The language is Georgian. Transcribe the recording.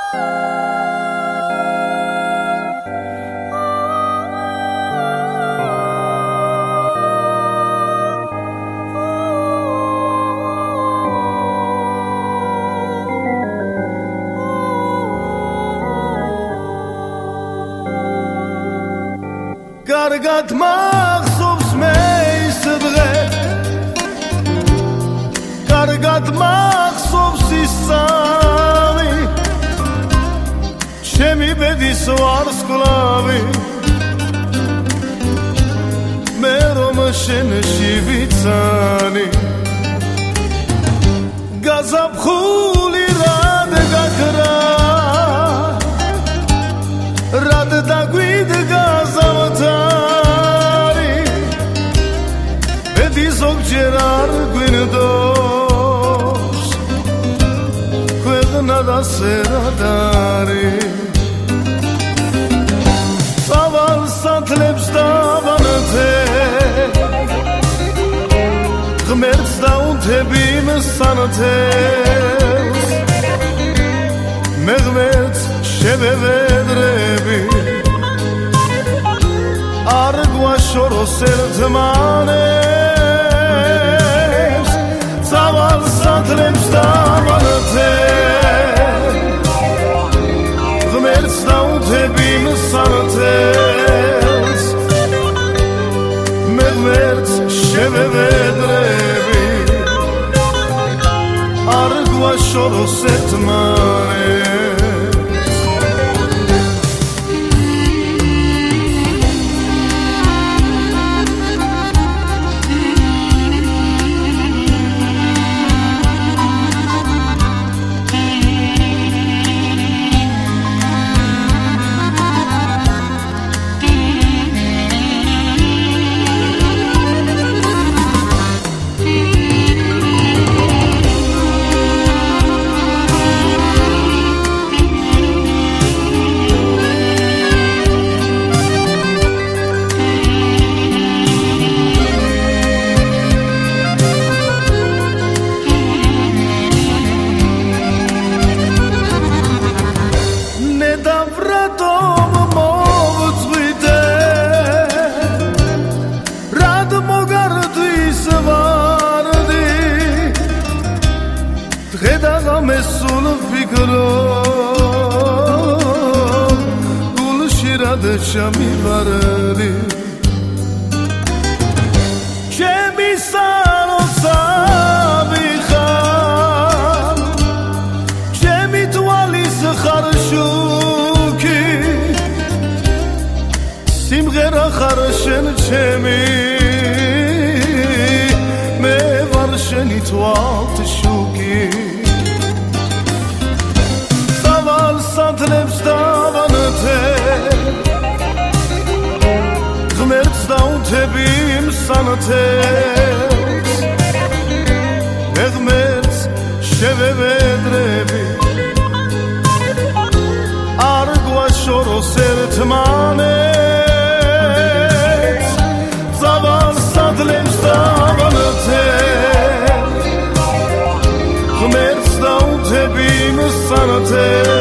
კარგად მახსოვს მე ის დღე კარგად მახსოვს ის სამი ჩემი ბედის ვარსკვლავი მე რომ შენში ვიცანი გაზაფხული რად გაქრა რად დაგვიდგა ზამთარი ბედი ზოგჯერ არ გვინდოს ქვეყნა და სერად არის წავალ სათლებს დავანთე ღმერთს დაუნთები მსანთელს მე ღმერთს შევევედრები არ გვაშოროს ერთმანებს წავალ სათლებს დავანთე ღმერთს დაუნთები მსანთელს მე ღმერთს შევევედრები არ გვაშოროს ერთმანებს შემივარდი ჩემი სალოცავი ხარ ჩემი თვალის ხარშუქი სიმღერა ხარ შენ ჩემი მე ვარ შენი თვალთშუქი წავალ სათლებს დავანთე ღმერთს დაუნთები მსანთელს მე ღმერთს შევევედრები არ გვაშოროს ერთმანებს წავალ სათლებს დავანთე ღმერთს დაუნთები მსანთელს